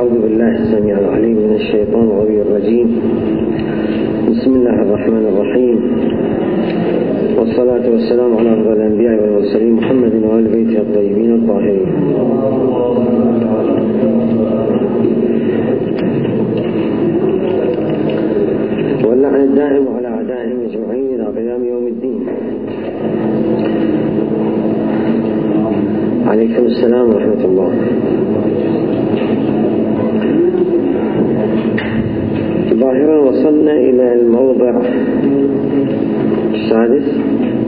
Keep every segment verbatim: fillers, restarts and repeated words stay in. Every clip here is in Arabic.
أعوذ بالله السميع العليم من الشيطان الرجيم. بسم الله الرحمن الرحيم، والصلاة والسلام على أفضل الأنبياء والمرسلين محمد وآل بيته الطيبين الطاهرين. واللعن الدائم على أعدائهم أجمعين إلى قيام يوم الدين. عليكم السلام ورحمة الله. ظاهرا وصلنا إلى الموضع السادس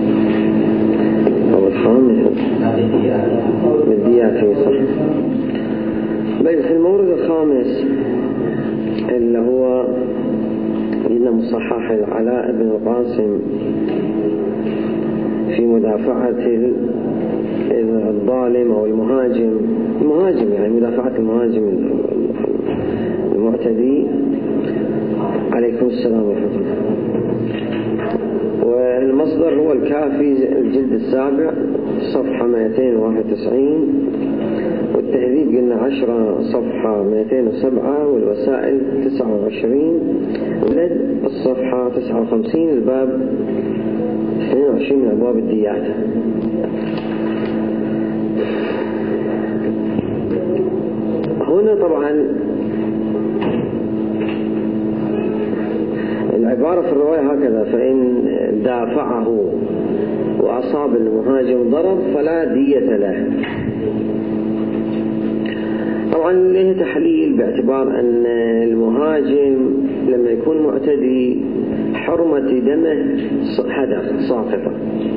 أو الخامس بالديات صح. بل في المورد الخامس اللي هو إن مصحح العلاء بن القاسم في مدافعة الظالم أو المهاجم المهاجم يعني مدافعة المهاجم المعتدي. عليكم السلام ورحمة الله. والمصدر هو الكافي الجلد السابع صفحة مئتين وواحد وتسعين، والتهذيب قلنا عشرة صفحة مئتين وسبعة، والوسائل تسعة وعشرين، ولد الصفحة تسعة وخمسين، الباب اثنين وعشرين من أبواب الديات. هنا طبعا العبارة في الرواية هكذا: فإن دافعه وأصاب المهاجم ضرر فلا دية له. طبعا له تحليل باعتبار أن المهاجم لما يكون معتدي حرمة دمه هدر ساقطة.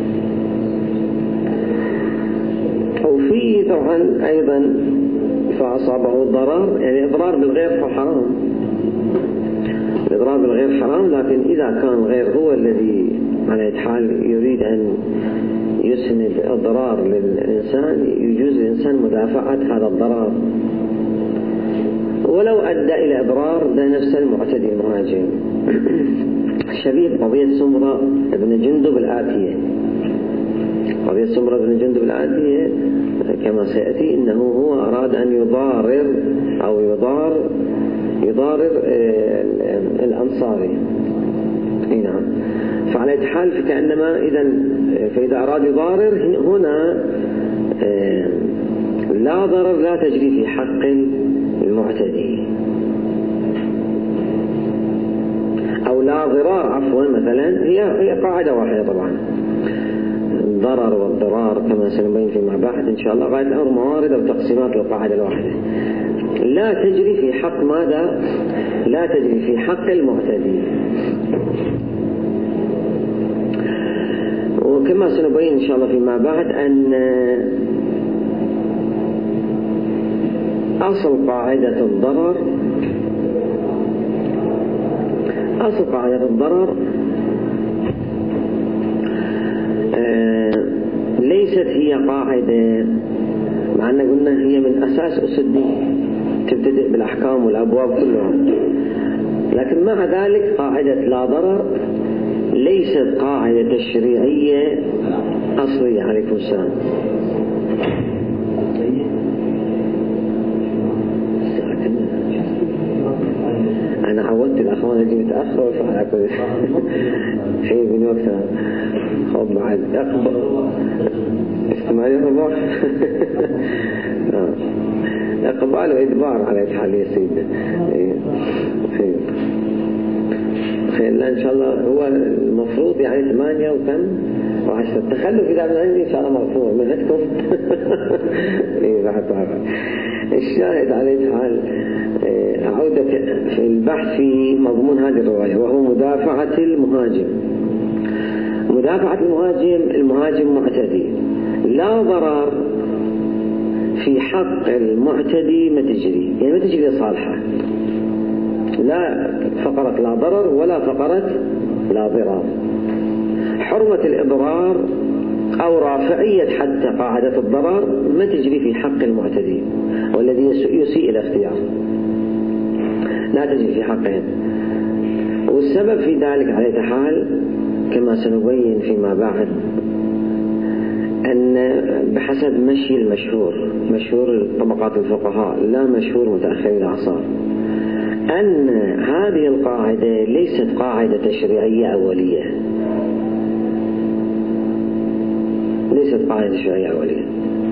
وفي طبعا أيضا فأصابه الضرر، يعني إضرار بالغير فحرام، الإضرار بالغير حرام، لكن إذا كان غير هو الذي على حال يريد أن يسند الضرار للإنسان يجوز للإنسان مدافعة هذا الضرار ولو أدى إلى إضرار ده نفس المعتدي المهاجم. شبيه قضية سمرة بن جندب الآتية. قضية سمرة بن جندب الآتية كما سيأتي إنه هو أراد أن يضارر أو يضار يضارر الأنصاري. نعم. فعلى حال فكأنما إذا فإذا أراد يضارر هنا لا ضرر لا تجري في حق المعتدي، أو لا ضرار عفوا مثلا، هي هي قاعدة واحدة طبعا، الضرر والضرار كما سنبين فيما بعد إن شاء الله غاية الأمر موارد أو تقسيمات للقاعدة الواحدة. لا تجري في حق ماذا؟ لا تجري في حق المعتدي. وكما سنبين إن شاء الله فيما بعد أن أصل قاعدة الضرر أصل قاعدة الضرر ليست هي قاعدة، مع أن قلنا هي من أساس أسس الدين، تبتدئ بالأحكام والأبواب كلها، لكن مع ذلك قاعدة لا ضرر ليست قاعدة تشريعية أصلية. عليكم السلام. أنا عودت الأخوان أجي متأخر وفعل كل شيء من وقتها. خب بعد أقبل استماعي الرباح إقبال وإدبار على الحال يا سيدنا. خير خير. إن شاء الله هو المفروض يعني ثمانية وكم وعشرة. التخلف إذا من عندي إن شاء الله مرفوع من عندكم. إيه بعد بعد. الشاهد على الحال عودة في البحث في مضمون هذه الرواية، وهو مدافعة المهاجم. مدافعة المهاجم، المهاجم معتدي، لا ضرر في حق المعتدي ما تجري، يعني ما تجري لصالحه، لا فقرة لا ضرر ولا فقرة لا ضرار. حرمة الإضرار أو رافعية حتى قاعدة الضرر ما تجري في حق المعتدي والذي يسيء الاختيار، لا تجري في حقهم. والسبب في ذلك على حال كما سنبين فيما بعد أن بحسب مشي المشهور، مشهور طبقات الفقهاء لا مشهور متأخر الأعصار، أن هذه القاعدة ليست قاعدة تشريعية أولية، ليست قاعدة تشريعية أولية،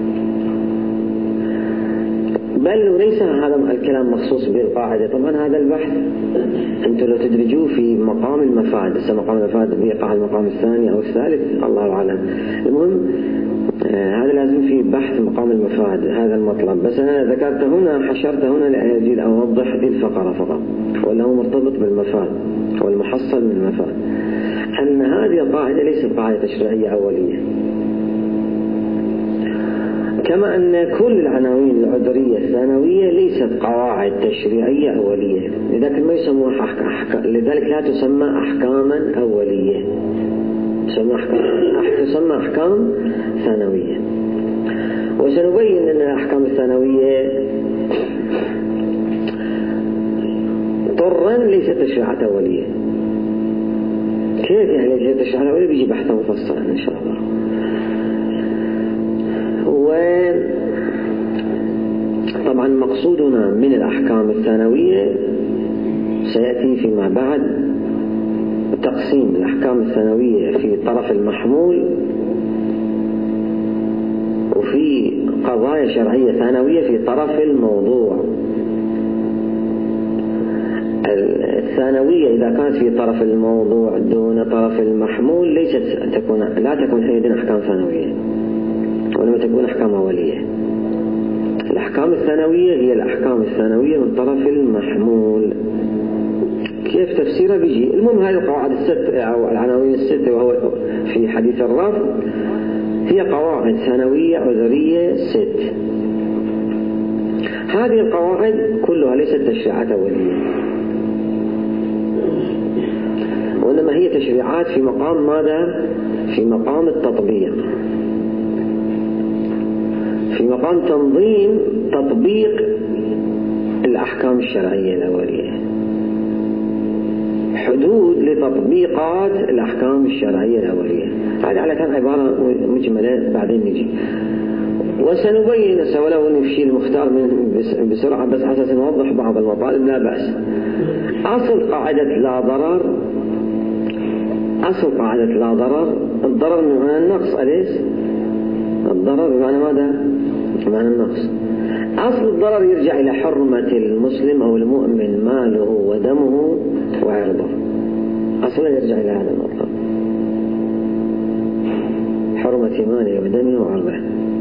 بل وليس هذا الكلام مخصوص بالقاعدة. طبعا هذا البحث أنتم لو تدرجوه في مقام المفاد، هسه مقام المفاد بيقع المقام الثاني أو الثالث الله أعلم. المهم آه هذا لازم في بحث مقام المفاد هذا المطلب، بس أنا ذكرت هنا حشرت هنا لأجل أوضح هذه الفقرة فقط، وله مرتبط بالمفاد والمحصل من المفاد، أن هذه القاعدة ليست قاعدة تشريعية أولية، كما أن كل العناوين العذرية الثانوية ليست قواعد تشريعية أولية، لذلك ما يسموها أحكام، لذلك لا تسمى أحكاما أولية، تسمى أحكام, تسمى أحكام ثانوية. وسنبين أن الأحكام الثانوية طرا ليست تشريعات أولية. كيف يعني ليست تشريعات أولية؟ بيجي بحث مفصل إن شاء الله. وطبعا مقصودنا من الأحكام الثانوية سيأتي فيما بعد تقسيم الأحكام الثانوية في طرف المحمول، وفي قضايا شرعية ثانوية في طرف الموضوع. الثانوية إذا كانت في طرف الموضوع دون طرف المحمول ليست تكون لا تكون أيضا أحكام ثانوية، ولما تكون أحكام أولية. الأحكام الثانوية هي الأحكام الثانوية من طرف المحمول. كيف تفسيرها بيجي؟ المهم هذه القواعد الست أو العناوين الست وهو في حديث الرفض هي قواعد ثانوية عذرية ست. هذه القواعد كلها ليست تشريعات أولية، وإنما هي تشريعات في مقام ماذا؟ في مقام التطبيق، في مقام تنظيم تطبيق الأحكام الشرعية الأولية، حدود لتطبيقات الأحكام الشرعية الأولية. هذه على كان عبارة مجملة بعدين نجي وسنبين ولو نفشي المختار من بسرعة بس أساس نوضح بعض المطالب لا بأس. أصل قاعدة لا ضرر، أصل قاعدة لا ضرر، الضرر بمعنى النقص، أليس؟ الضرر بمعنى ماذا؟ بمعنى النقص. أصل الضرر يرجع إلى حرمة المسلم أو المؤمن ماله ودمه وعرضه، أصلا يرجع إلى هذا المطلب، حرمة ماله ودمه وعرضه.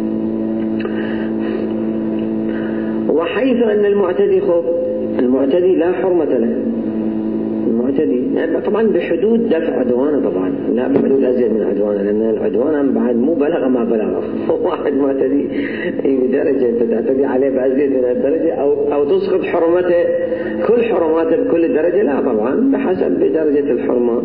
وحيث أن المعتدي خب المعتدي لا حرمة له، المعتدي يعني طبعا بحدود دفع عدوانه، طبعا لا بحدود أزيد من عدوانه، لأن العدوان بعد مو بلغ ما بلغ. واحد معتدي بدرجة تعتدي عليه بأزيد من الدرجة أو أو تسقط حرمته كل حرماته بكل درجة، لا طبعا بحسب بدرجة الحرمة.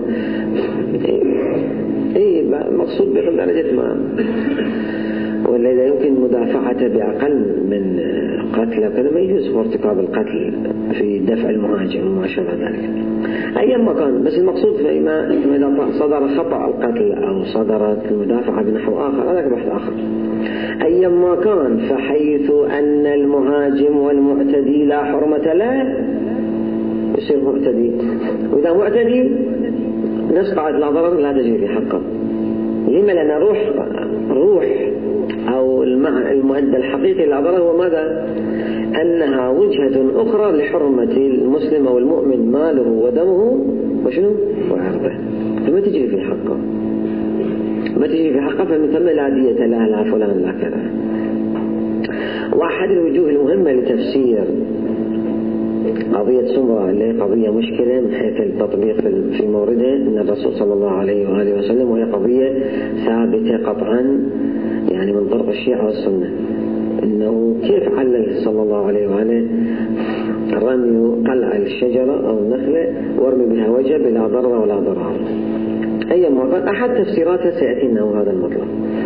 إيه مقصود بدرجة ما، ولا إذا يمكن مدافعته بأقل من قتل كذا ما يجوز ارتكاب القتل في دفع المهاجم وما شابه ذلك أيام ما كان. بس المقصود فيما إذا صدر خطأ القتل أو صدرت المدافعة بنحو آخر هذا بحث آخر. أيام ما كان فحيث أن المهاجم والمعتدي لا حرمة له يصير معتدي، وإذا معتدي نفس قاعدة لا ضرر لا تجري في حقه. لما؟ لأن روح روح أو المؤدى الحقيقي للضرر هو ماذا؟ أنها وجهة أخرى لحرمة المسلم أو المؤمن ماله ودمه وشنو؟ وعرضه، فما تجري في حقه، ما تجري في حقه، فمن ثم لا دية لا لا فلان لا كذا. وأحد الوجوه المهمة لتفسير قضية سمرة اللي هي قضية مشكلة من حيث التطبيق في موردها أن الرسول صلى الله عليه وآله وسلم، وهي قضية ثابتة قطعا يعني من طرق الشيعة والسنة، أنه كيف علل صلى الله عليه وآله رمي قلع الشجرة أو النخلة ورمي بها وجه بلا ضرر ولا ضرار. أي مرة أحد تفسيراتها سيأتي أنه هذا المطلب.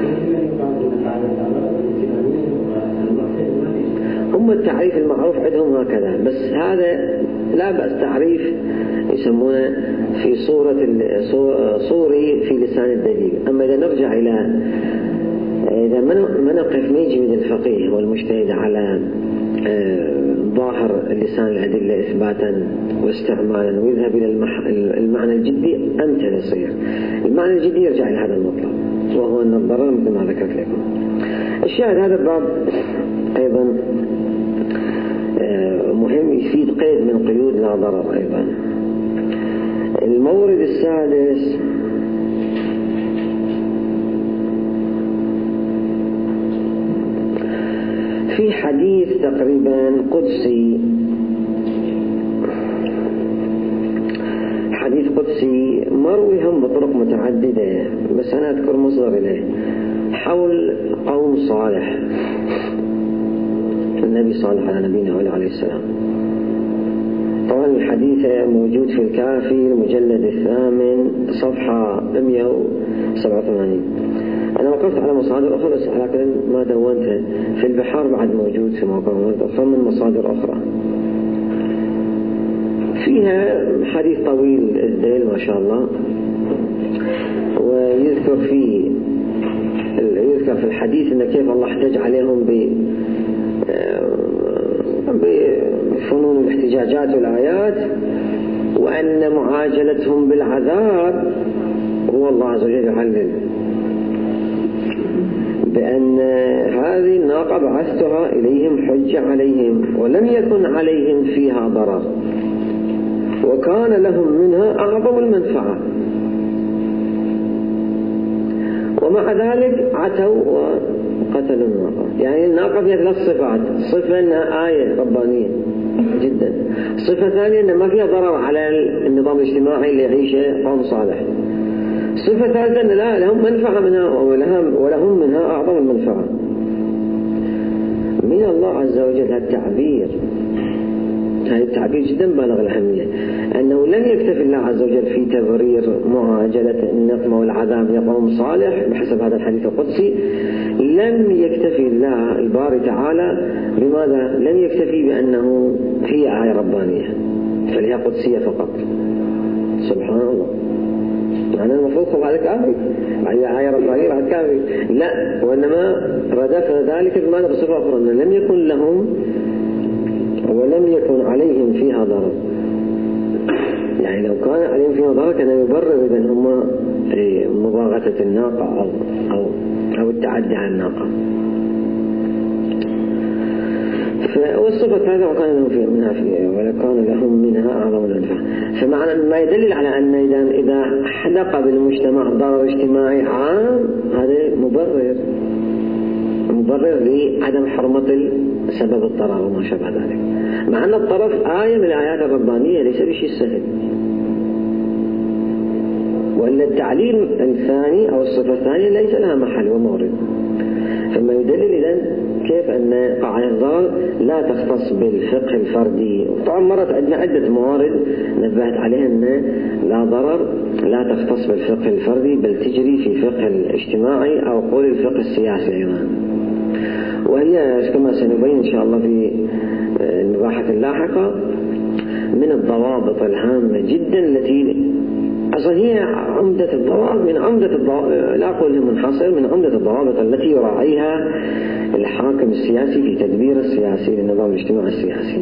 هم التعريف المعروف عندهم هكذا، بس هذا لا بأس تعريف يسمونه في صورة صوري في لسان الدليل. أما إذا نرجع إلى إذا ما نقف ما يجي من الفقيه والمجتهد على ظاهر لسان الأدلة إثباتا واستعمالا ويذهب إلى المعنى الجدي، أمتى يصير المعنى الجدي يرجع إلى هذا المطلب، وهو أن الضرر مثل ما ذكرت لكم. الشاهد هذا الباب أيضا مهم، يفيد قيد من قيود لا ضرر. أيضا المورد السادس في حديث تقريبا قدسي، حديث قدسي مروي هم بطرق متعددة، بس أنا أذكر مصدر إليه، حول قوم صالح، النبي صالح على نبينا عليه السلام. طبعا الحديث موجود في الكافي المجلد الثامن صفحة مئة وسبعة وثمانين. أنا وقفت على مصادر أخرى بس على كل ما دونتها في البحار بعد موجود في مواقع أخرى من مصادر أخرى، فيها حديث طويل الذيل ما شاء الله، ويذكر فيه يذكر في الحديث أن كيف الله احتج عليهم ب بفنون الاحتجاجات والآيات، وأن معاجلتهم بالعذاب هو الله عز وجل يعلل بأن هذه الناقة بعثتها إليهم حجة عليهم ولم يكن عليهم فيها ضرر وكان لهم منها أعظم المنفعة، ومع ذلك عتوا وقتلوا الناقة. يعني الناقة فيها ثلاث صفات: صفة أنها آية ربانية جدا، صفة ثانية أنها ما فيها ضرر على النظام الاجتماعي اللي يعيشه قوم صالح، صفة ثالثة أن لا لهم منفعة منها ولهم منها أعظم المنفعة. من الله عز وجل هذا التعبير، هذا التعبير جدا بالغ الأهمية، أنه لم يكتفي الله عز وجل في تبرير معاجلة النقمة والعذاب لقوم صالح بحسب هذا الحديث القدسي، لم يكتفي الله الباري تعالى بماذا؟ لم يكتفي بأنه هي آية ربانية فهي قدسية فقط، سبحان الله. يعني المفروض هذا كافي، هي آية ربانية بعد كافي، لا، وإنما ردف ذلك بماذا؟ بصفة أخرى، أن لم يكن لهم ولم يكن عليهم فيها ضرر. يعني لو كان عليهم فيها ضرر كان يبرر إذن هم مضاغطة الناقة أو, أو, أو التعدي على الناقة. والصفة هذا وكان لهم فيها منها فيها ولكان لهم منها أعظم المنفعة. فمعنى ما يدلل على أن إذا إذا حدق بالمجتمع ضرر اجتماعي عام هذا مبرر مبرر لعدم حرمة سبب الضرر وما شابه ذلك، مع أن الطرف آية من الآيات الربانية ليس بشيء سهل. وإلا التعليل الثاني أو الصفة الثانية ليس لها محل ومورد. فما يدلل إذن كيف أن قاعدة الضرر لا تختص بالفقه الفردي. طبعا مرت عندنا عدة موارد نبهت عليها أن لا ضرر لا تختص بالفقه الفردي بل تجري في فقه الاجتماعي أو قول الفقه السياسي أيضا، وهي كما سنبين إن شاء الله في المباحث اللاحقة من الضوابط الهامة جدا التي أصلا هي عمدة الضوابط من عمدة الضوابط لا أقول منحصر من عمدة الضوابط التي يراعيها الحاكم السياسي في تدبير السياسي للنظام الاجتماعي السياسي.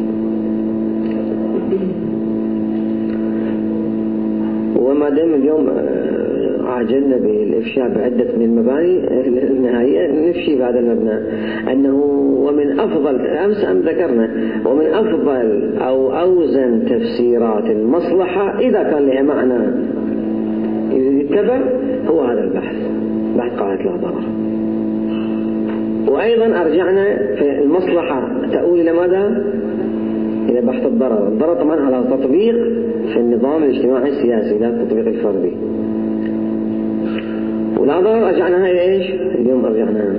وما دام اليوم عاجلنا بالإفشاء بعدة من المباني النهائية نفشي بعد المبنى أنه ومن أفضل أمس أم ذكرنا ومن أفضل أو أوزن تفسيرات المصلحة إذا كان لها معنى يتبع هو هذا البحث، بحث قاعدة لا ضرر. وأيضا أرجعنا في المصلحة تؤول إلى ماذا؟ إلى بحث الضرر. الضرر طبعا على تطبيق في النظام الاجتماعي السياسي لا التطبيق الفردي. ولا ضرر رجعناها إلى إيش؟ اليوم رجعناها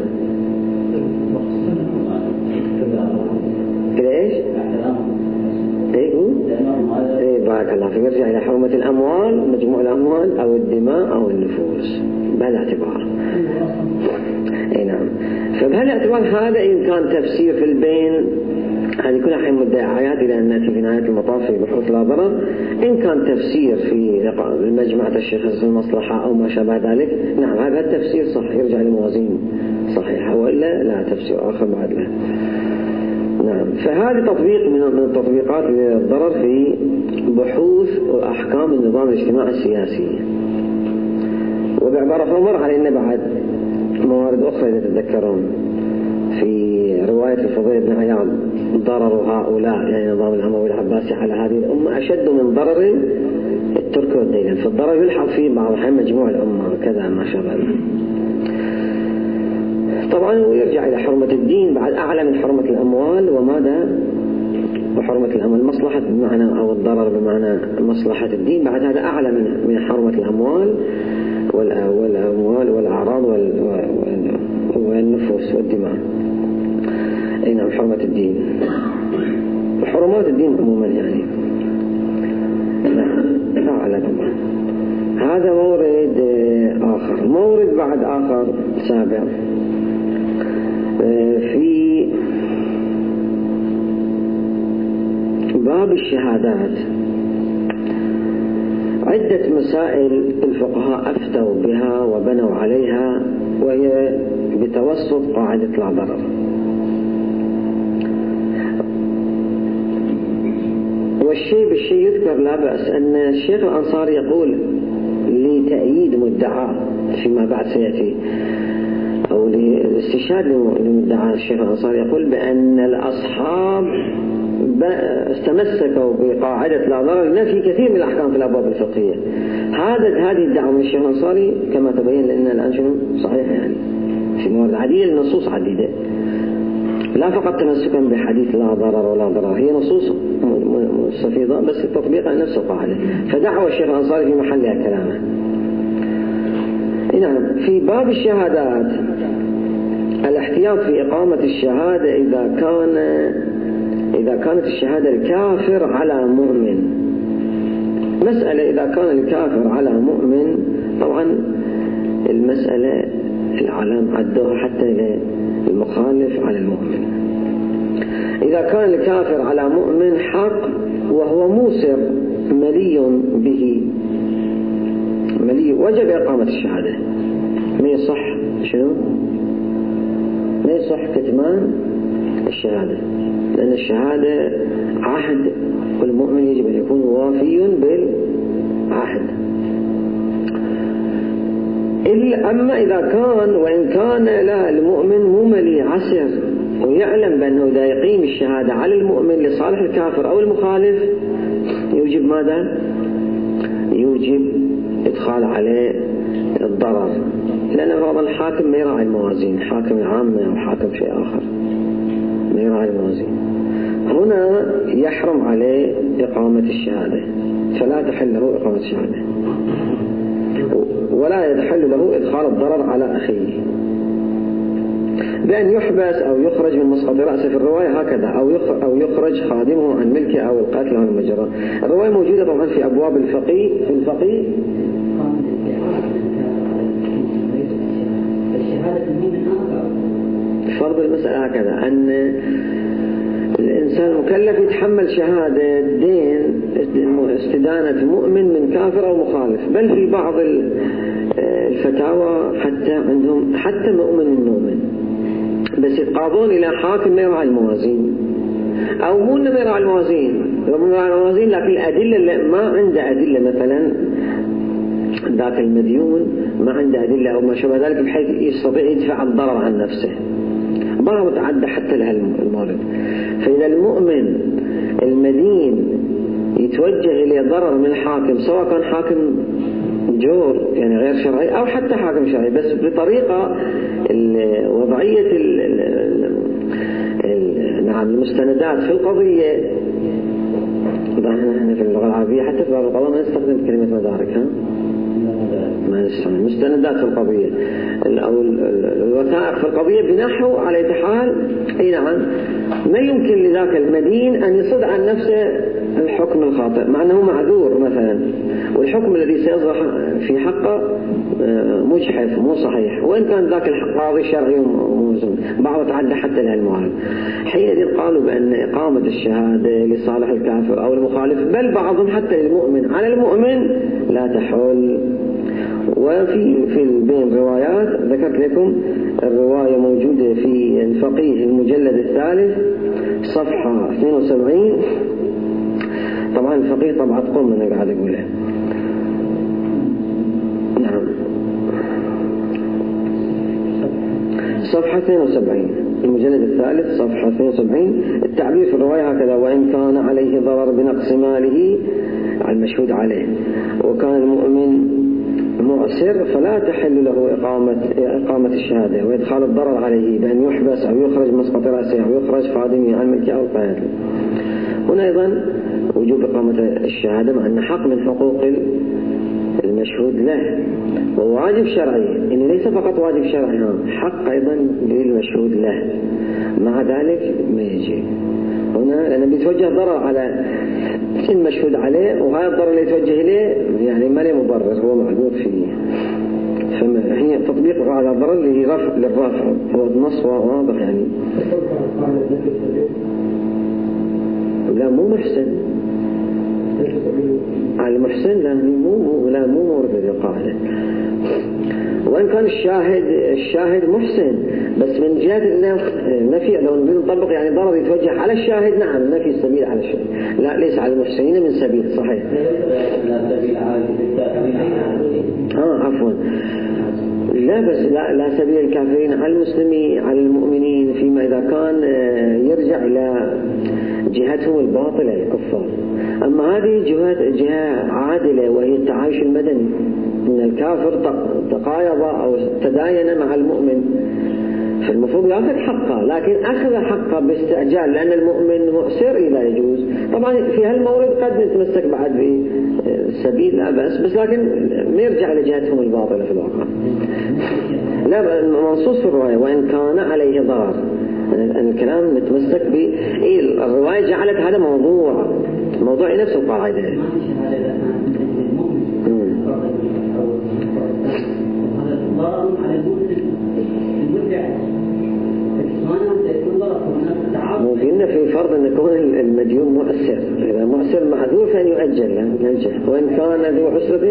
إلى إيش؟ إيه إيه بارك الله فيك. يرجع إلى حرمة الأموال، مجموع الأموال أو الدماء أو النفوس بهالاعتبار. إيه نعم. فبهالاعتبار هذا إن كان تفسير في البين هذه كلها حين مدعيات إلى أن نأتي في نهاية المطاف في بحوث لا ضرر. إن كان تفسير في مجمع تشخيص المصلحة أو ما شابه ذلك، نعم هذا التفسير صح يرجع لموازين صحيحة، وإلا لا تفسير آخر بعد له. نعم. فهذا تطبيق من التطبيقات للضرر في بحوث وأحكام النظام الاجتماعي السياسي. وبعبارة مر علينا بعد موارد أخرى إذا تتذكرون في رواية الفضيل بن عياض، ضرر هؤلاء يعني النظام الأموي العباسي على هذه الأمة أشد من ضرر الترك والديلان، فالضرر يلحق فيه بعض الأحيان مجموع الأمة كذا ما شابه. طبعا ويرجع إلى حرمة الدين بعد أعلى من حرمة الأموال. وماذا؟ وحرمة الأموال مصلحة بمعنى أو الضرر بمعنى مصلحة الدين، بعد هذا أعلى من من حرمة الأموال والأموال والأعراض والنفوس والدماء. أي نعم حرمة الدين وحرمات الدين عموما يعني أعلى طبعا. هذا مورد آخر. مورد بعد آخر سابع في باب الشهادات عدة مسائل الفقهاء أفتوا بها وبنوا عليها، وهي بتوسط قاعدة لا ضرر. والشيء بالشيء يذكر لا بأس أن الشيخ الأنصاري يقول لتأييد مدعاه فيما بعد سيأتي أو للاستشهاد لمدعاه، الشيخ الأنصاري يقول بأن الأصحاب استمسكوا بقاعدة لا ضرر لنفي كثير من الأحكام في الأبواب الفقهية. هذا هذه الدعوة من الشيخ الأنصاري كما تبين لنا الآن شنو صحيح يعني في موارد عديدة، النصوص عديدة، لا فقط تمسكا بحديث لا ضرر ولا ضرر، هي نصوص مستفيضة بس التطبيق على نفس القاعدة. فدعوة الشيخ الأنصاري في محلها كلامه. نعم. في باب الشهادات الاحتياط في إقامة الشهادة إذا كان إذا كانت الشهادة الكافر على مؤمن. مسألة إذا كان الكافر على مؤمن، طبعا المسألة العلم عدوها حتى المخالف على المؤمن. إذا كان الكافر على مؤمن حق وهو موسر ملي به ملي وجب إقامة الشهادة. ما يصح شنو؟ ما يصح كتمان الشهادة، لأن الشهادة عهد والمؤمن يجب أن يكون وافي بالعهد. إلا أما إذا كان وإن كان لا المؤمن مو ملي عسر ويعلم بأنه إذا يقيم الشهادة على المؤمن لصالح الكافر أو المخالف يوجب ماذا؟ يوجب إدخال عليه الضرر، لأن بعض الحاكم ما يراعي الموازين، حاكم عامة أو حاكم شيء آخر ما يراعي الموازين، هنا يحرم عليه إقامة الشهادة، فلا تحل له إقامة الشهادة ولا يتحل له إدخال الضرر على أخيه بأن يحبس أو يخرج من مسقط رأسه في الرواية هكذا، أو يخرج خادمه عن ملكه أو القاتل عن المجرى. الرواية موجودة طبعا في أبواب الفقيه في الفقيه. فرض المسألة هكذا أن الإنسان مكلف يتحمل شهادة دين استدانة مؤمن من كافر أو مخالف، بل في بعض الفتاوى حتى عندهم حتى مؤمن من مؤمن بس يتقاضون إلى حاكم ما يراعي الموازين، أو مو إنه ما يراعي الموازين ما يراعي الموازين لكن الأدلة ما عنده أدلة، مثلا ذاك المديون ما عنده أدلة أو ما شابه ذلك بحيث يستطيع يدفع الضرر عن نفسه، ما متعدى حتى لها المورد. فإذا المؤمن المدين يتوجه إلى ضرر من الحاكم سواء كان حاكم جور يعني غير شرعي أو حتى حاكم شرعي بس بطريقة وضعية ال ال ال نعم المستندات في القضية، طبعا احنا في اللغة العربية حتى في بعض القضايا ما نستخدم كلمة مدارك، ها ما نستعمل مستندات في القضية أو الوثائق في القضية بنحو على حال أي نعم ما يمكن لذاك المدين أن يصد عن نفسه الحكم الخاطئ مع أنه معذور مثلا، والحكم الذي سيصدر في حقه مجحف مو صحيح، وإن كان ذاك القاضي شرعي وموزون بعض تعدى حتى لهالمعارض. حينئذ قالوا بأن إقامة الشهادة لصالح الكافر أو المخالف بل بعضهم حتى المؤمن على المؤمن لا تحل. وفي في بين روايات ذكرت لكم الرواية موجودة في الفقيه المجلد الثالث صفحة اثنين وسبعين. طبعا الفقيه طبعا قوم أنا قاعد أقوله. نعم صفحة اثنين وسبعين المجلد الثالث صفحة اثنين وسبعين. التعبير في الرواية هكذا: وإن كان عليه ضرر بنقص ماله على المشهود عليه وكان المؤمن معسر فلا تحل له إقامة, إقامة الشهادة وإدخال الضرر عليه بأن يحبس أو يخرج مسقط رأسه أو يخرج خادمه عن ملكه أو قيادته. هنا أيضا وجوب إقامة الشهادة مع أن حق من حقوق المشهود له وواجب شرعي، إنه ليس فقط واجب شرعي، حق أيضا للمشهود له، مع ذلك ما يجي هنا لأنه بيتوجه ضرر على المشهود عليه، وهذا الضرر اللي يتوجه إليه يعني ما له مبرر، هو معذور فيه. فهي تطبيق على الضرر اللي رفع للرافع، هو النص واضح يعني. لا مو محسن على المحسن، لا مو لا مو مورد القاعدة. وإن كان الشاهد الشاهد محسن بس من جهة النفي لو نطبق يعني ضرر يتوجه على الشاهد، نعم نفي السبيل على الشاهد، لا ليس على المحسنين من سبيل. صحيح. اه عفوا لا بس لا, لا سبيل الكافرين على المسلمين على المؤمنين فيما إذا كان يرجع إلى جهتهم الباطلة الكفار. أما هذه جهة جهة عادلة وهي التعايش المدني، إن الكافر تقايض أو تداين مع المؤمن فالمفروض يأخذ حقه، لكن أخذ حقه باستعجال لأن المؤمن مؤسر لا يجوز. طبعا في هالمورد قد نتمسك بعد بالسبيل لا بأس، بس لكن ما يرجع لجهتهم الباطلة في الواقع. لا منصوص في الرواية وإن كان عليه ضرر، الكلام نتمسك به. إيه الرواية جعلت هذا موضوع موضوع نفس القاعدة. مو قلنا في فرض أن يكون المديون مؤسر، إذا مؤسر معذور فأن يؤجل يؤجل وإن كان ذو عسرة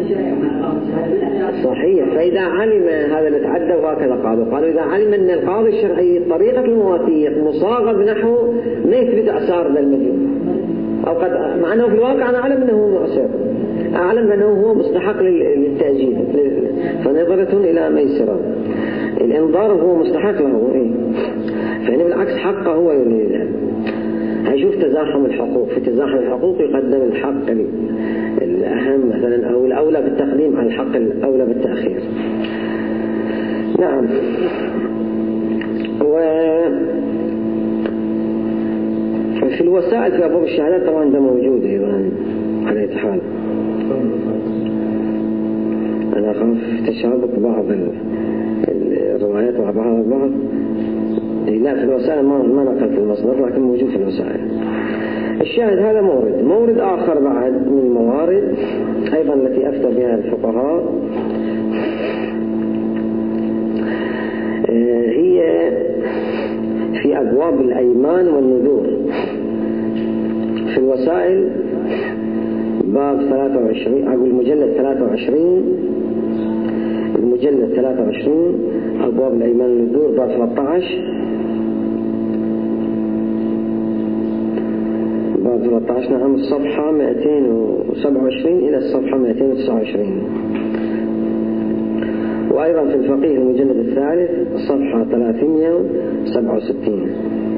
صحيح. فإذا علم هذا اللي تعدى وهكذا قالوا قالوا إذا علم أن القاضي الشرعي طريقة المواثيق مصاغة بنحو ما يثبت أعسار ذا المديون، أو قد مع أنه في الواقع أنا أعلم أنه مؤسر، أعلم أنه هو مستحق للتأجيل، فنظرة إلى ميسرة الإنظار هو مستحق له. إيه؟ فإن بالعكس حقه هو يريد. هيشوف تزاحم الحقوق، في تزاحم الحقوق يقدم الحق الأهم مثلا أو الأولى بالتقديم على الحق الأولى بالتأخير. نعم. وفي الوسائل في أبواب الشهادات طبعا ده موجود أيضا على أي حال. أنا أخاف تشابك بعض الروايات مع بعض البعض. لا في الوسائل ما ما نقلت المصدر لكن موجود في الوسائل. الشاهد هذا مورد مورد آخر بعد من الموارد أيضا التي أفتى بها الفقهاء هي في أبواب الأيمان والنذور. في الوسائل باب ثلاثة وعشرين أقول المجلد ثلاثة وعشرين المجلد ثلاثة وعشرين أبواب الأيمان والنذور باب ثلاثة عشر باب ثلاثة عشر نعم الصفحة مئتين وسبعة وعشرين إلى الصفحة مئتين وتسعة وعشرين. وأيضا في الفقيه المجلد الثالث صفحة ثلاثمائة وسبعة وستين.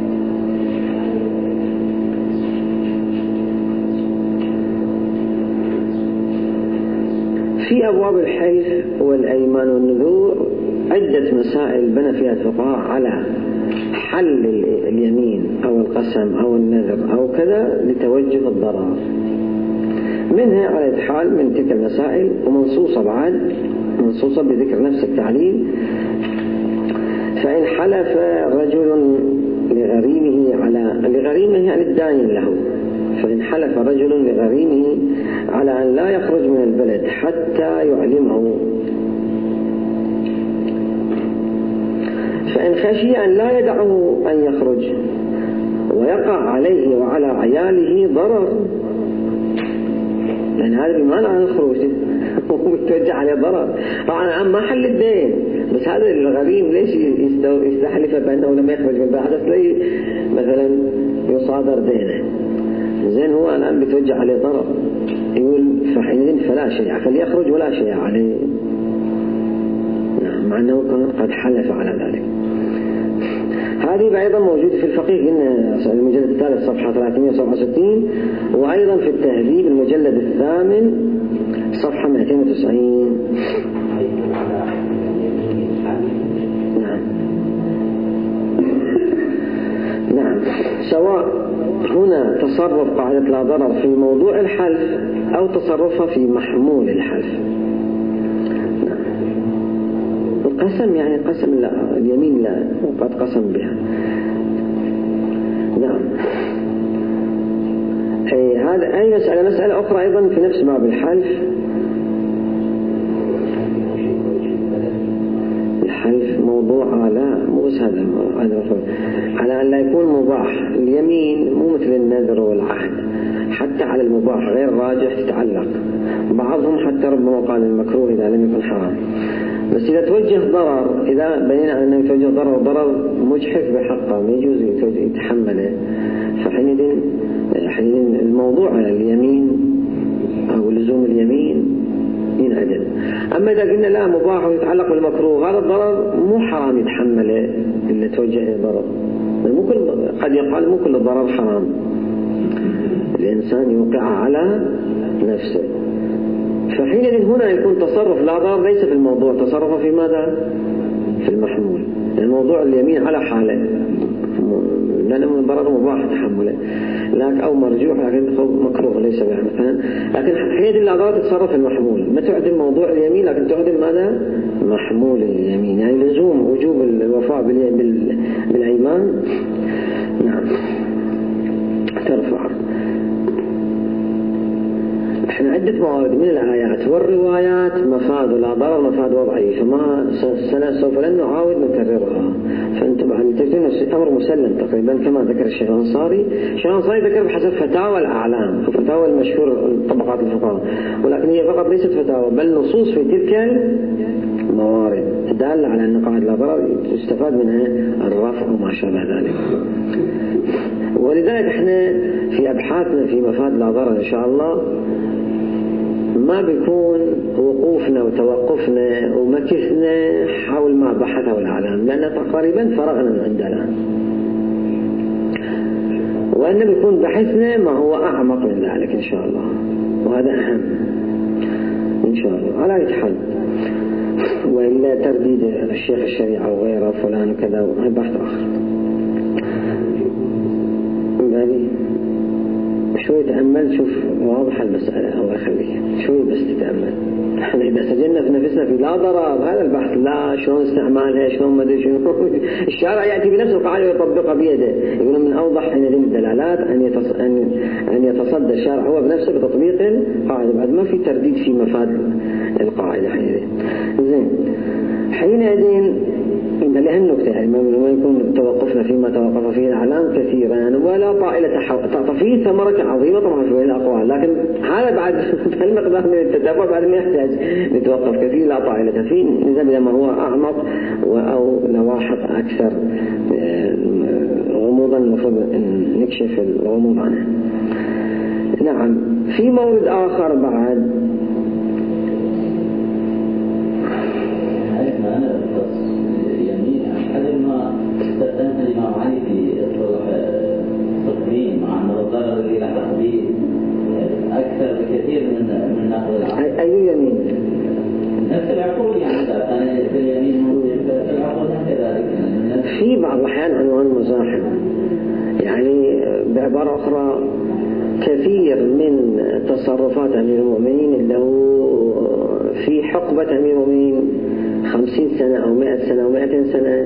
في أبواب الحلف والأيمان والنذور عدة مسائل بنى فيها الفقهاء على حل اليمين أو القسم أو النذر أو كذا لتوجه الضرر. منها على حال من تلك المسائل، ومنصوصة بعد منصوصة بذكر نفس التعليل. فإن حلف رجل لغريمه على لغريمه يعني الداين له، فإن حلف رجل لغريمه على أن لا يخرج من البلد حتى يعلمه، فإن خشي أن لا يدعه أن يخرج ويقع عليه وعلى عياله ضرر، لأن هذا بمعنى عن الخروج ويتوجه عليه ضرر. طبعا ما حل الدين، بس هذا الغريم ليش يستحلف بأنه لم يخرج من البلد حتى لا مثلا يصادر دينه؟ زين هو الآن بيتوجه عليه ضرر، يقول فحينئذ فلا شيء، فليخرج ولا شيء عليه، نعم، مع أنه قد حلف على ذلك. هذه أيضا موجود في الفقيه، قلنا المجلد الثالث صفحة ثلاثمائة وسبعة وستين، وأيضا في التهذيب المجلد الثامن صفحة مئتين وتسعين. نعم نعم سواء هنا تصرف قاعدة لا ضرر في موضوع الحلف أو تصرفها في محمول الحلف. القسم يعني قسم لا، اليمين لا، وقد قسم بها. نعم. أي هذا أي مسألة مسألة أخرى أيضا في نفس باب الحلف. الحلف موضوع لا مو بس هذا هذا على أن لا يكون مباح. اليمين مو مثل النذر والعهد، حتى على المباح غير راجح تتعلق. بعضهم حتى ربما قال المكروه إذا لم يكن حرام. بس إذا توجه ضرر، إذا بينا أنه يتوجه ضرر ضرر مجحف بحقه ما يجوز يتحمله، فحينئذ حينئذ الموضوع على اليمين أو لزوم اليمين ينعدل. أما إذا قلنا لا مباح ويتعلق بالمكروه، هذا الضرر مو حرام يتحمله إلا توجه إلى ضرر. مو كل قد يقال مو كل الضرر حرام، الإنسان يوقع على نفسه. فحينئذ هنا يكون تصرف لا ضرر ليس في الموضوع، تصرفه في ماذا؟ في المحمول. الموضوع اليمين على حاله، لأنه من ضرر مباح تحمله، لكن أو مرجوح لكن مكروه ليس بها. لكن حينئذ لا ضرر تتصرف المحمول، ما تعدل موضوع اليمين لكن تعدل ماذا؟ محمول اليمين، يعني لزوم وجوب الوفاء بالأيمان. نعم ترفع. احنا عدة موارد من الآيات والروايات مفاد لا ضرر مفاد وضعي، فما سوف لن نعاود نكررها. فانتم بعد تجدون أمر مسلم تقريبا كما ذكر الشيخ الأنصاري. الشيخ الأنصاري ذكر بحسب فتاوى الأعلام وفتاوى المشهور طبقات الفقهاء، ولكن هي فقط ليست فتاوى بل نصوص في تلك الموارد دالة على أن قاعدة لا ضرر يستفاد منها الرفع وما شابه ذلك. ولذلك احنا في أبحاثنا في مفاد لا ضرر إن شاء الله ما بيكون وقوفنا وتوقفنا ومكثنا حول ما بحثه العالم، لأن تقريبا فرغنا من عندنا، وأن بيكون بحثنا ما هو أعمق من ذلك إن شاء الله، وهذا أهم إن شاء الله على أي حال. وإلا ترديد الشيخ الشريعة وغيره فلان كذا وهذا بحث آخر. يعني شوي تأمل شوف واضح المسألة، الله يخليك شوي بس تتأمل. احنا إذا سجلنا في نفسنا في لا ضرر هذا البحث لا شلون استعمالها شلون ما ادري شنو، الشارع يأتي بنفس القاعدة ويطبقها بيده. يقولون من أوضح حين ذم الدلالات أن يتص... أن أن يتصدى الشارع هو بنفسه بتطبيق القاعدة، بعد ما في ترديد في مفاد القاعدة حينئذ. زين حينئذ لأهم نكتة يعني ما يكون توقفنا فيما توقف فيه الأعلام كثيرا ولا طائلة حول فيه ثمرة عظيمة طبعا في الأقوال، لكن هذا بعد المقدار من التتابع بعد ما يحتاج نتوقف كثير لا طائلة فيه، نذهب إلى ما هو أعمق أو لواحق أكثر غموضا المفروض نكشف الغموض عنه. نعم في مورد آخر بعد استخدمت الإمام علي في التقديم مع أن الضرر اللي لحق به أكثر بكثير من من نقل العقل. أي يمين؟ نفس العقول يعني كان في اليمين في العقول كذلك. في بعض الأحيان عنوان مزاحم، يعني بعبارة أخرى كثير من تصرفات أمير المؤمنين اللي هو في حقبة أمير المؤمنين خمسين سنة أو مائة سنة أو مائتين سنة،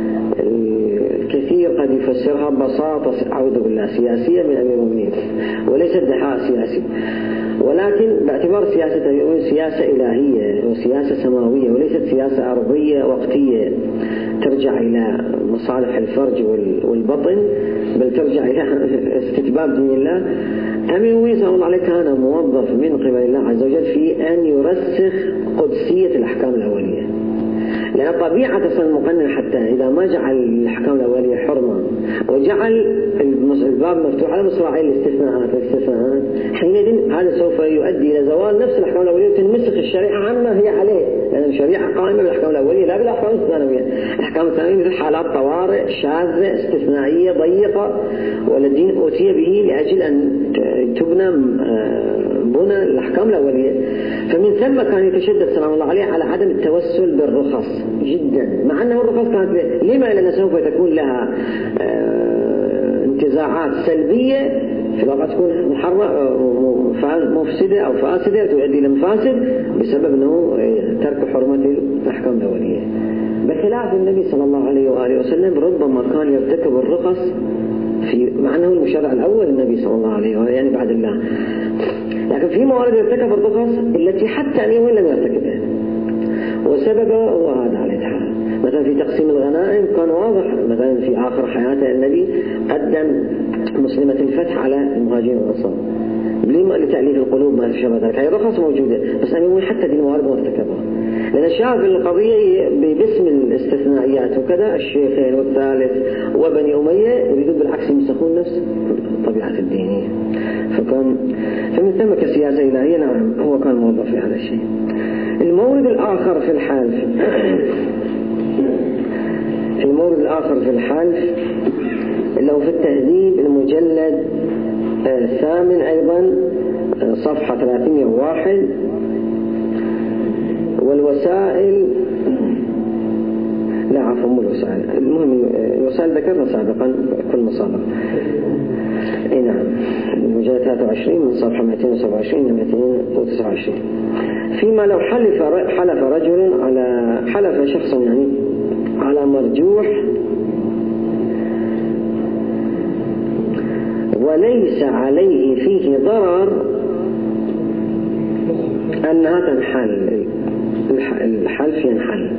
الكثير قد يفسرها ببساطة أعوذ بالله سياسية من أمير المؤمنين، وليس ادعاء سياسي، ولكن باعتبار سياسة أمير المؤمنين سياسة إلهية وسياسة سماوية وليست سياسة أرضية وقتية ترجع إلى مصالح الفرج والبطن، بل ترجع إلى استتباب دين الله. أمير المؤمنين صلى الله عليه كان موظف من قبل الله عز وجل في أن يرسخ قدسية الأحكام الأولية، لأن طبيعة المقنن حتى إذا ما جعل الأحكام الأولية حرمة وجعل الباب مفتوح على مصراعي الاستثناءات والاستثناءات، حينئذ هذا سوف يؤدي إلى زوال نفس الأحكام الأولية وتنمسخ الشريعة عما هي عليه، لأن الشريعة قائمة بالأحكام الأولية لا بالأحكام الثانوية. الأحكام الثانوية مثل حالات طوارئ شاذة استثنائية ضيقة، والدين أوتي به لأجل أن تبنى بنى الأحكام الأولية. فمن ثم كان يتشدد سلام الله عليه على عدم التوسل بالرخص جدا، مع أنه الرخص كانت لما؟ لأن سوف تكون لها انتزاعات سلبية في الواقع، تكون محرمة مفسدة أو فاسدة تؤدي إلى مفاسد بسبب أنه ترك حرمة الأحكام الأولية. بخلاف النبي صلى الله عليه وآله وسلم ربما كان يرتكب الرخص في مع أنه المشرع الأول النبي صلى الله عليه وآله يعني بعد الله، لكن في موارد يرتكب الرخص التي حتى اليوم لم يرتكبها، وسبب هو هذا على الحال. مثلا في تقسيم الغنائم كان واضح، مثلا في آخر حياته النبي قدم مسلمة الفتح على المهاجرين والأنصار لما لتأليف القلوب ما شابه ذلك. هي الرخص موجودة، بس أنا حتى دي الموارد ما ارتكبها، لأن شاف القضية باسم الاستثنائيات وكذا الشيخين والثالث وبني أمية يريدون بالعكس يمسخون نفس طبيعة الدينية. فكان فمن ثم كسياسة إلهية نعم هو كان موظف في هذا الشيء. المورد الآخر في الحلف المورد الآخر في الحلف اللي هو في التهذيب المجلد الثامن أيضا صفحة ثلاثمائة وواحد، والوسائل لا عفوا مو الوسائل، المهم الوسائل ذكرنا سابقا كل مصادر. اي نعم المجلد ثلاثة وعشرين من صفحة مئتين وسبعة وعشرين إلى مئتين وتسعة وعشرين. فيما لو حلف حلف رجل على حلف شخص يعني على مرجوح وليس عليه فيه ضرر أنها تنحل، الحلف ينحل.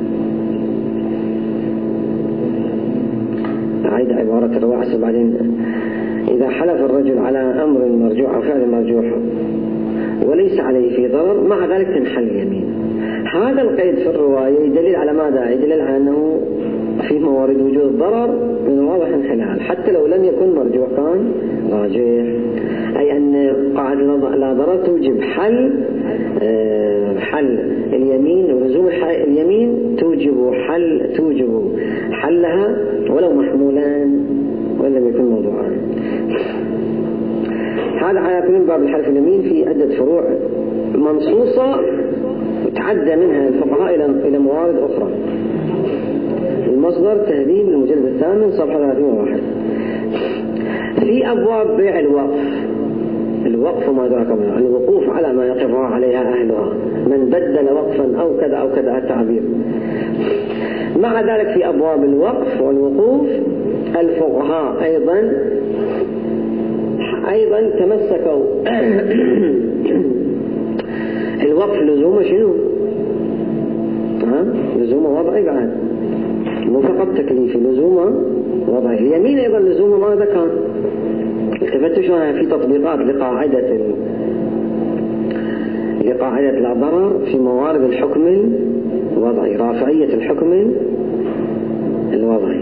أعيد عبارة الرواعس بعدين. إذا حلف الرجل على أمر مرجوح أو فعل مرجوح وليس عليه فيه ضرر مع ذلك تنحل اليمين. هذا القيد في الرواية يدلل على ماذا؟ يدلل على أنه في موارد وجود الضرر من واضح انحلال حتى لو لم يكن مرجوحا راجح، أي أن قاعدة لا ضرر توجب حل حل اليمين، ولزوم اليمين توجب حل توجب حلها ولو محمولان ولم يكن موضوعا. هذا على كل باب الحلف اليمين في عدة فروع منصوصة تعدى منها الفقهاء إلى إلى موارد أخرى. المصدر تهذيب المجلد الثامن صفحة ثلاثمائة وواحد. في أبواب بيع الوقف، الوقف وما أدراك ما الوقوف على ما يقفها عليها أهلها، من بدل وقفا أو كذا أو كذا التعبير. مع ذلك في أبواب الوقف والوقوف الفقهاء أيضا أيضا تمسكوا الوقف لزومه شنو؟ ها؟ لزومه وضعي بعد مو فقط تكليفي، لزومه وضعي. اليمين أيضا لزومه ماذا كان؟ التفتوا شلون في تطبيقات لقاعدة ال... لقاعدة لا ضرر في موارد الحكم الوضعي، رافعية الحكم الوضعي.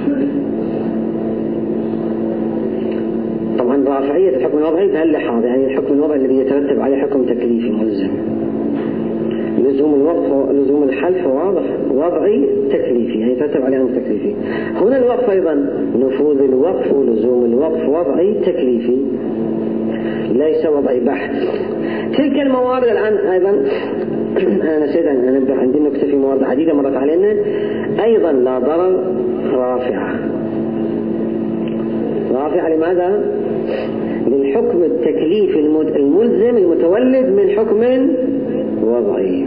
طبعا رافعية الحكم الوضعي بهاللحاظ يعني الحكم الوضعي الذي يترتب عليه حكم تكليفي ملزم. لزوم الوقف لزوم الحلف واضح وضعي تكليفي يعني يترتب عليه امر تكليفي. هنا الوقف ايضا نفوذ الوقف ولزوم الوقف وضعي تكليفي ليس وضعي بحت. تلك الموارد الان ايضا انا نسيت ان انبه عندي نكته في موارد عديده مرت علينا ايضا لا ضرر رافعه. رافعه لماذا؟ للحكم التكليف الملزم المتولد من حكم وضعي،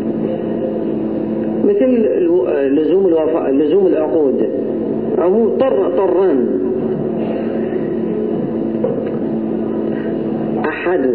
مثل لزوم الوفاء، لزوم العقود، عموم طر طران. أحد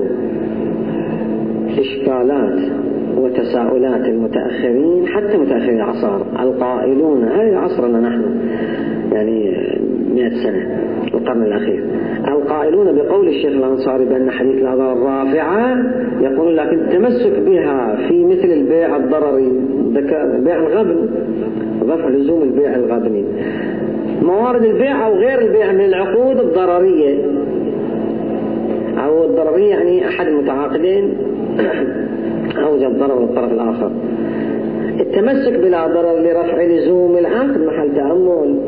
إشكالات وتساؤلات المتأخرين حتى متأخري العصر القائلون، هذه عصرنا نحن يعني مئة سنة القرن الأخير، القائلون بقول الشيخ الأنصاري بأن حديث الأضرار رافعة، يقولون لكن التمسك بها في مثل البيع الضرري، بيع الغبن، رفع لزوم البيع الغبني، موارد البيع أو غير البيع من العقود الضررية أو الضررية، يعني أحد المتعاقدين أوجب ضرر الطرف الآخر، التمسك بلا ضرر لرفع لزوم العقد محل تأمل.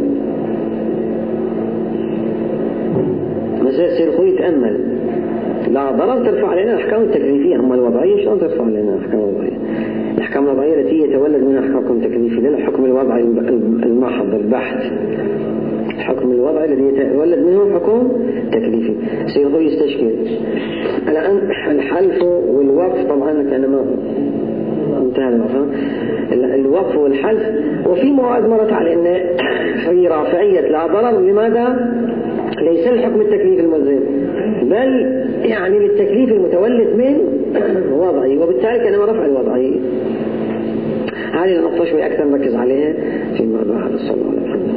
مثلا يصير خوي يتأمل، لا ضرر ترفع علينا الأحكام التكليفية، أما الوضعية شلون ترفع علينا الأحكام الوضعية؟ الأحكام الوضعية التي يتولد منها أحكام تكليفية، لأن الحكم الوضعي المحض البحث، الحكم الوضعي الذي يتولد منه حكم تكليفي. سيقول يستشكل الآن الحلف والوقف، طبعا أنا ما انتهى المفهوم، الوقف والحلف، وفي مواد مرت علينا في رافعية لا ضرر، لماذا؟ ليس الحكم التكليفي الملزم، بل يعني للتكليف المتولد من وضعي، وبالتالي كان رفع الوضعي. هذه النقطة شوي أكثر نركز عليها في الموضوع هذا. صلى الله عليه وسلم.